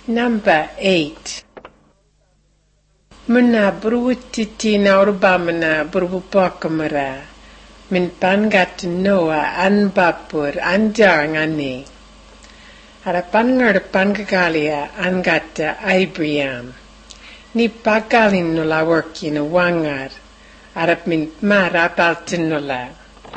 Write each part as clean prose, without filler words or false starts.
Number 8. Muna bruutiti naurbamana burbupokamara. Min pangat Noah anbapur anjarangani. Ara pangar pangagalia angata Abraham. Ni pagalin nula workin wangar. Arap min mara baltinula.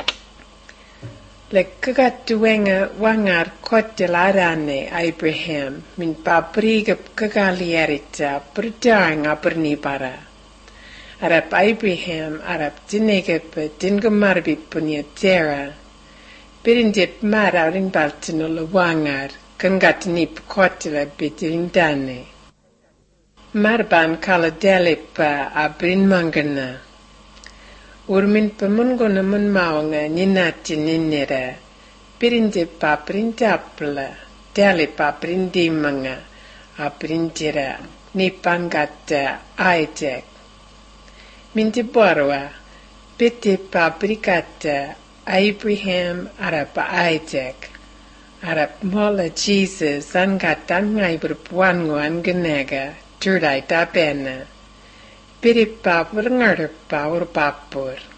Le kagatuenga wangar kotelarane Abraham min pabriga kagalierita berdaranga bernibara. Arap Abraham arap dinegep dingamarbi punya terra. Birindip maraurin baltinula wangar kangatinip kotela bitirindane. Marban kaladelipa abrin mangana. Urmin pemungona mun maunga ninati ninira. Pirinde paprintapla, dali paprindimanga, aprintira, nipangata Isaac. Minti borwa, piti paprikata, Abraham arap Isaac. Arap mola Jesus angatangai berpuango angenega, turdai tapena. Piti papur ngarpa urpapur.